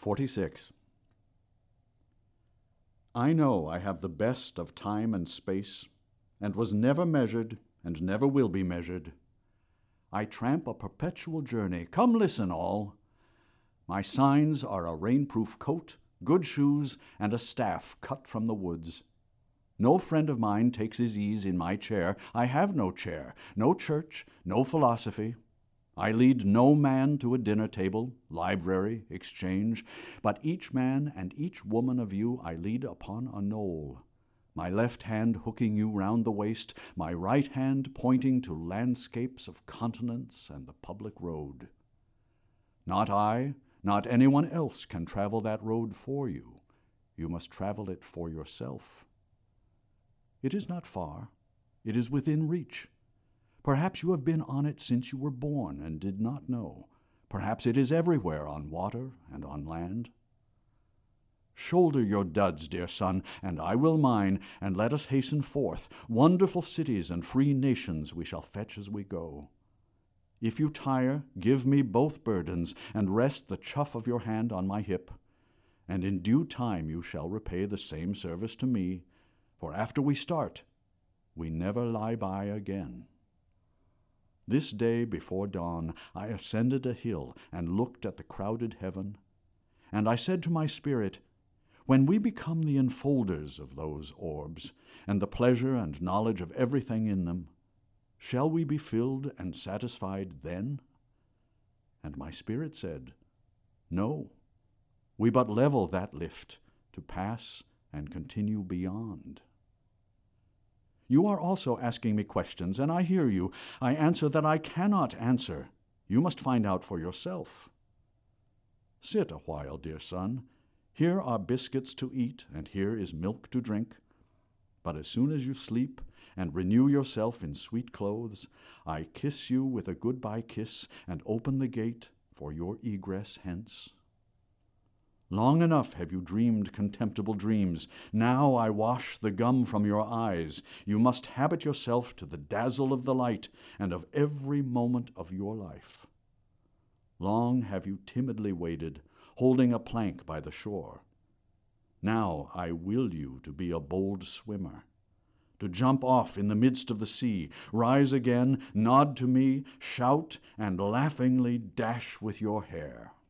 46. I know I have the best of time and space, and was never measured, and never will be measured. I tramp a perpetual journey. Come listen, all. My signs are a rainproof coat, good shoes, and a staff cut from the woods. No friend of mine takes his ease in my chair. I have no chair, no church, no philosophy. I lead no man to a dinner table, library, exchange, but each man and each woman of you I lead upon a knoll, my left hand hooking you round the waist, my right hand pointing to landscapes of continents and the public road. Not I, not anyone else can travel that road for you. You must travel it for yourself. It is not far. It is within reach. Perhaps you have been on it since you were born and did not know. Perhaps it is everywhere on water and on land. Shoulder your duds, dear son, and I will mine, and let us hasten forth. Wonderful cities and free nations we shall fetch as we go. If you tire, give me both burdens, and rest the chuff of your hand on my hip. And in due time you shall repay the same service to me, for after we start, we never lie by again. This day before dawn I ascended a hill and looked at the crowded heaven, and I said to my spirit, when we become the enfolders of those orbs, and the pleasure and knowledge of everything in them, shall we be filled and satisfied then? And my spirit said, no, we but level that lift to pass and continue beyond. You are also asking me questions, and I hear you. I answer that I cannot answer. You must find out for yourself. Sit a while, dear son. Here are biscuits to eat, and here is milk to drink. But as soon as you sleep and renew yourself in sweet clothes, I kiss you with a goodbye kiss and open the gate for your egress hence. Long enough have you dreamed contemptible dreams. Now I wash the gum from your eyes. You must habit yourself to the dazzle of the light and of every moment of your life. Long have you timidly waded, holding a plank by the shore. Now I will you to be a bold swimmer, to jump off in the midst of the sea, rise again, nod to me, shout, and laughingly dash with your hair.